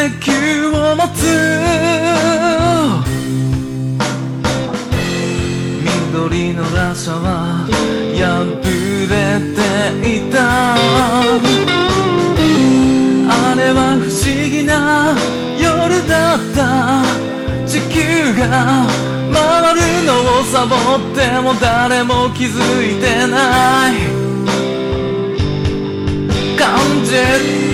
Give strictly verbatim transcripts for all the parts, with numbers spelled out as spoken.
球を持つ緑のラシャは破れていた。あれは不思議な夜だった。地球が回るのをサボっても誰も気づいてない感じ。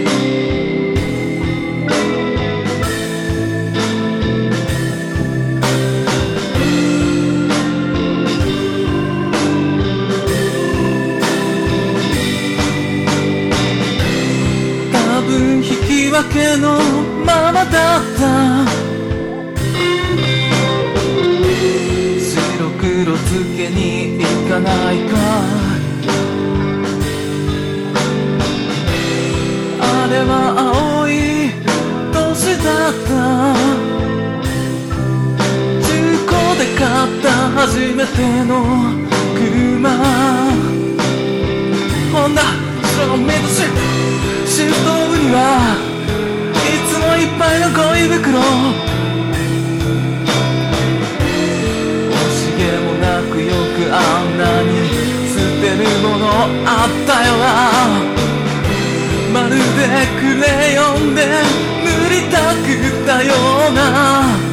引き分けのままだった。白黒つけに行かないか。あれは青い年だった。中古で買った初めての車。ホンダショーメイドシップシフトにはいつもいっぱいのゴミ袋。惜しげもなくよくあんなに捨てるものあったよな。まるでクレヨンで塗りたくったような